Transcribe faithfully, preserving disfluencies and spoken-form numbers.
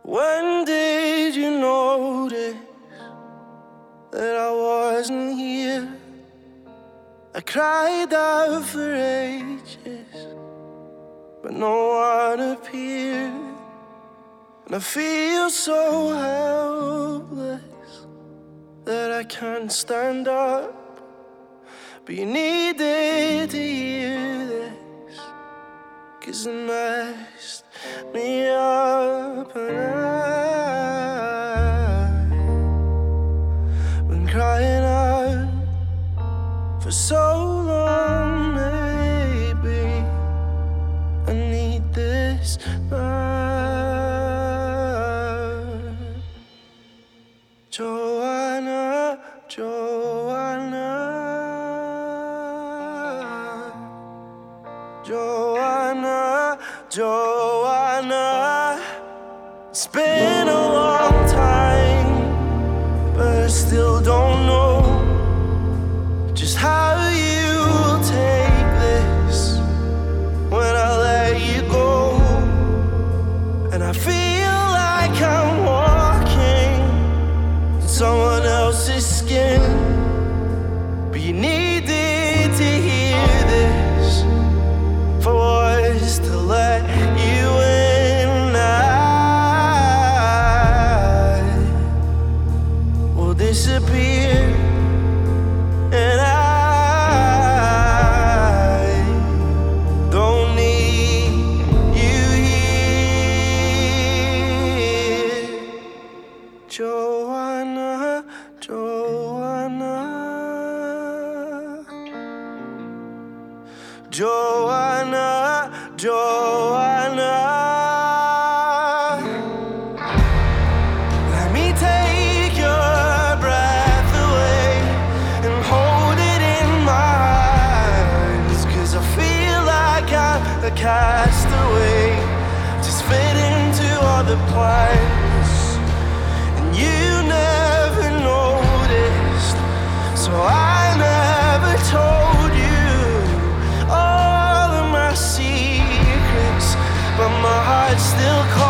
When did you notice that I wasn't here? I cried out for ages, but no one appeared. And I feel so helpless that I can't stand up. But you needed to hear this, 'cause it messed me up. And I've been crying out for so long. Maybe I need this now. Joanna, Joanna, Joanna, Joanna. It's been a long time, but I still don't know just how you'll take this when I let you go. And I feel like I'm walking in someone else's skin, but you needed to hear this for us to let you in. I will disappear, and I don't need you here. Joanna, Joanna, Joanna, Joanna. Let me take your breath away and hold it in my arms, 'cause I feel like I'm a castaway, just fit into other plans. And you never noticed, so I never told you all of my secrets, but my heart still calls.